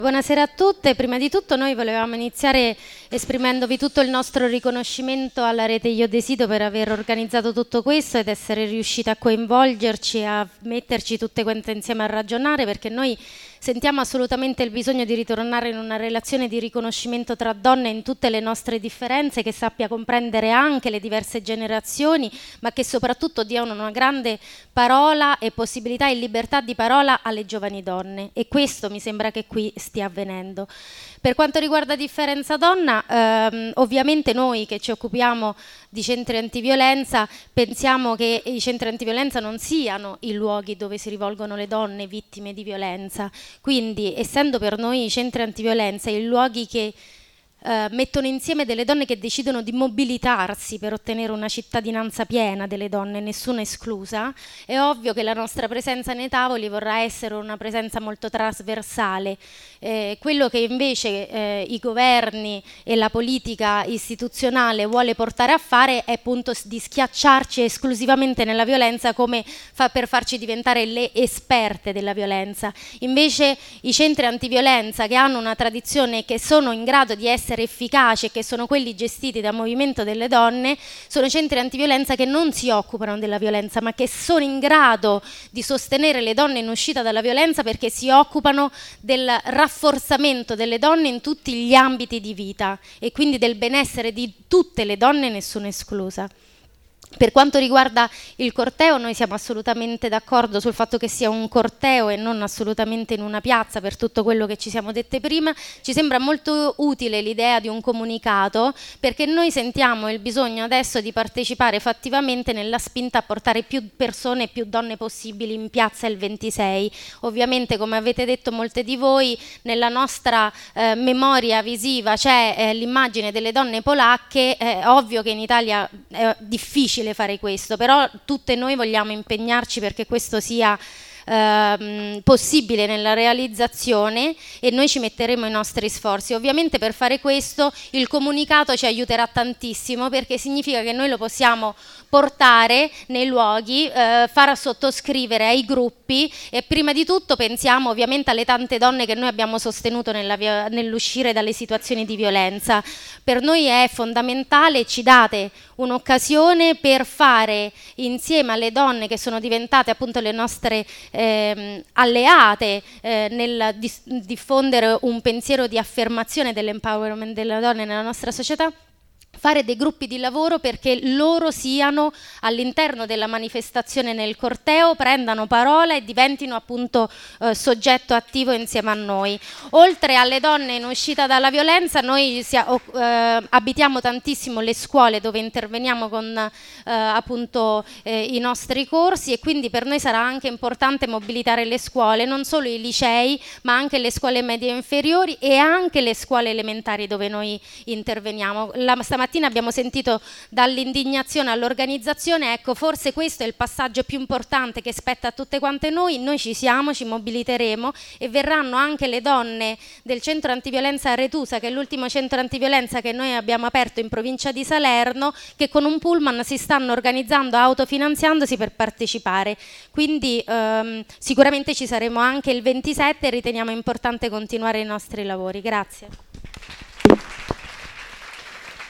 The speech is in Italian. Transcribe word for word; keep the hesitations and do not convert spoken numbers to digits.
Buonasera a tutte, prima di tutto noi volevamo iniziare esprimendovi tutto il nostro riconoscimento alla rete Io Desido per aver organizzato tutto questo ed essere riuscita a coinvolgerci e a metterci tutte quante insieme a ragionare, perché noi sentiamo assolutamente il bisogno di ritornare in una relazione di riconoscimento tra donne in tutte le nostre differenze, che sappia comprendere anche le diverse generazioni, ma che soprattutto dia una grande parola e possibilità e libertà di parola alle giovani donne, e questo mi sembra che qui stia avvenendo. Per quanto riguarda Differenza Donna, ehm, ovviamente noi che ci occupiamo di centri antiviolenza pensiamo che i centri antiviolenza non siano i luoghi dove si rivolgono le donne vittime di violenza, quindi essendo per noi i centri antiviolenza i luoghi che Uh, mettono insieme delle donne che decidono di mobilitarsi per ottenere una cittadinanza piena delle donne, nessuna esclusa, è ovvio che la nostra presenza nei tavoli vorrà essere una presenza molto trasversale. Eh, quello che invece eh, i governi e la politica istituzionale vuole portare a fare è appunto di schiacciarci esclusivamente nella violenza, come fa per farci diventare le esperte della violenza. Invece i centri antiviolenza, che hanno una tradizione e che sono in grado di essere efficaci e che sono quelli gestiti dal movimento delle donne, sono centri antiviolenza che non si occupano della violenza, ma che sono in grado di sostenere le donne in uscita dalla violenza, perché si occupano del rafforzamento delle donne in tutti gli ambiti di vita e quindi del benessere di tutte le donne, nessuna esclusa. Per quanto riguarda il corteo, noi siamo assolutamente d'accordo sul fatto che sia un corteo e non assolutamente in una piazza, per tutto quello che ci siamo dette prima. Ci sembra molto utile l'idea di un comunicato, perché noi sentiamo il bisogno adesso di partecipare fattivamente nella spinta a portare più persone e più donne possibili in piazza il ventisei. Ovviamente, come avete detto molte di voi, nella nostra eh, memoria visiva c'è eh, l'immagine delle donne polacche. È ovvio che in Italia è difficile fare questo, però tutte noi vogliamo impegnarci perché questo sia ehm, possibile nella realizzazione, e noi ci metteremo i nostri sforzi. Ovviamente per fare questo il comunicato ci aiuterà tantissimo, perché significa che noi lo possiamo portare nei luoghi, eh, far sottoscrivere ai gruppi, e prima di tutto pensiamo ovviamente alle tante donne che noi abbiamo sostenuto nell'uscire dalle situazioni di violenza. Per noi è fondamentale, ci date un'occasione per fare insieme alle donne che sono diventate appunto le nostre eh, alleate eh, nel diffondere un pensiero di affermazione dell'empowerment delle donne nella nostra società, fare dei gruppi di lavoro perché loro siano all'interno della manifestazione nel corteo, prendano parola e diventino appunto eh, soggetto attivo insieme a noi. Oltre alle donne in uscita dalla violenza, noi sia, eh, abitiamo tantissimo le scuole dove interveniamo con eh, appunto eh, i nostri corsi, e quindi per noi sarà anche importante mobilitare le scuole, non solo i licei, ma anche le scuole medie e inferiori e anche le scuole elementari dove noi interveniamo. La, stamattina abbiamo sentito dall'indignazione all'organizzazione, ecco, forse questo è il passaggio più importante che spetta a tutte quante noi. Noi ci siamo, ci mobiliteremo, e verranno anche le donne del centro antiviolenza Aretusa, che è l'ultimo centro antiviolenza che noi abbiamo aperto in provincia di Salerno, che con un pullman si stanno organizzando, autofinanziandosi per partecipare. Quindi ehm, sicuramente ci saremo anche il ventisette e riteniamo importante continuare i nostri lavori. Grazie.